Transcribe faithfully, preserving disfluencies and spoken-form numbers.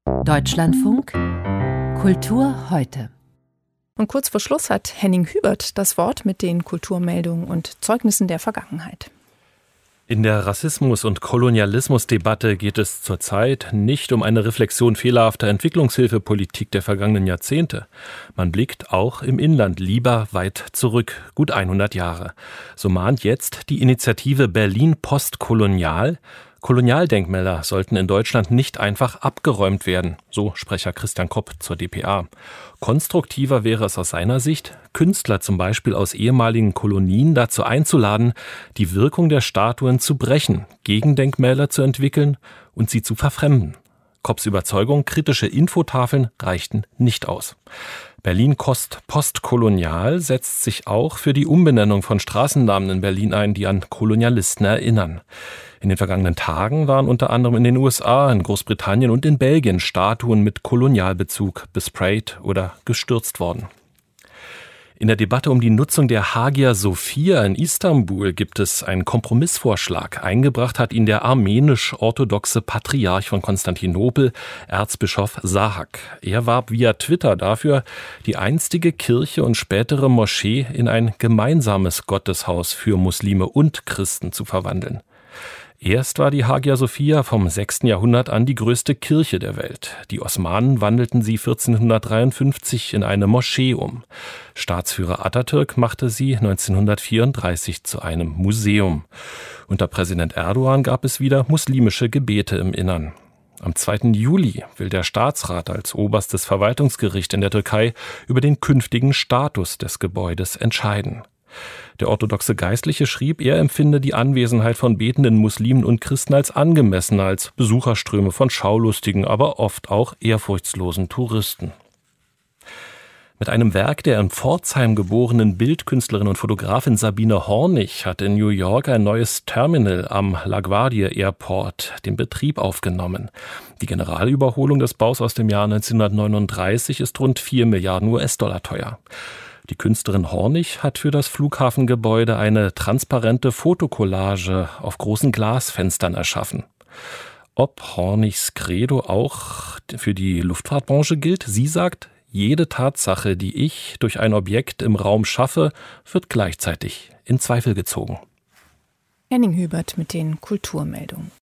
Deutschlandfunk Kultur heute. Und kurz vor Schluss hat Henning Hubert das Wort mit den Kulturmeldungen und Zeugnissen der Vergangenheit. In der Rassismus- und Kolonialismusdebatte geht es zurzeit nicht um eine Reflexion fehlerhafter Entwicklungshilfepolitik der vergangenen Jahrzehnte. Man blickt auch im Inland lieber weit zurück, gut hundert Jahre. So mahnt jetzt die Initiative Berlin Postkolonial. Kolonialdenkmäler sollten in Deutschland nicht einfach abgeräumt werden, so Sprecher Christian Kopp zur d p a. Konstruktiver wäre es aus seiner Sicht, Künstler zum Beispiel aus ehemaligen Kolonien dazu einzuladen, die Wirkung der Statuen zu brechen, Gegendenkmäler zu entwickeln und sie zu verfremden. Kopps Überzeugung, kritische Infotafeln reichten nicht aus. Berlin Postkolonial setzt sich auch für die Umbenennung von Straßennamen in Berlin ein, die an Kolonialisten erinnern. In den vergangenen Tagen waren unter anderem in den U S A, in Großbritannien und in Belgien Statuen mit Kolonialbezug besprayt oder gestürzt worden. In der Debatte um die Nutzung der Hagia Sophia in Istanbul gibt es einen Kompromissvorschlag. Eingebracht hat ihn der armenisch-orthodoxe Patriarch von Konstantinopel, Erzbischof Sahak. Er warb via Twitter dafür, die einstige Kirche und spätere Moschee in ein gemeinsames Gotteshaus für Muslime und Christen zu verwandeln. Erst war die Hagia Sophia vom sechsten Jahrhundert an die größte Kirche der Welt. Die Osmanen wandelten sie vierzehnhundertdreiundfünfzig in eine Moschee um. Staatsführer Atatürk machte sie neunzehnhundertvierunddreißig zu einem Museum. Unter Präsident Erdogan gab es wieder muslimische Gebete im Innern. Am zweiten Juli will der Staatsrat als oberstes Verwaltungsgericht in der Türkei über den künftigen Status des Gebäudes entscheiden. Der orthodoxe Geistliche schrieb, er empfinde die Anwesenheit von betenden Muslimen und Christen als angemessener als Besucherströme von schaulustigen, aber oft auch ehrfurchtslosen Touristen. Mit einem Werk der in Pforzheim geborenen Bildkünstlerin und Fotografin Sabine Hornig hat in New York ein neues Terminal am LaGuardia Airport den Betrieb aufgenommen. Die Generalüberholung des Baus aus dem Jahr neunzehnhundertneununddreißig ist rund vier Milliarden U S-Dollar teuer. Die Künstlerin Hornig hat für das Flughafengebäude eine transparente Fotokollage auf großen Glasfenstern erschaffen. Ob Hornigs Credo auch für die Luftfahrtbranche gilt? Sie sagt, jede Tatsache, die ich durch ein Objekt im Raum schaffe, wird gleichzeitig in Zweifel gezogen. Henning Hubert mit den Kulturmeldungen.